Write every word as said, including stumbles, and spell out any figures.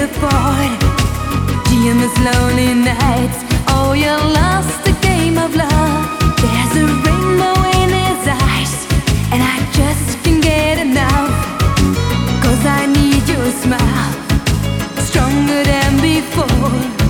apart. Dreamless lonely nights. Oh, you lost the game of love. There's a rainbow in his eyes, and I just can't get enough. Cause I need your smile, stronger than before.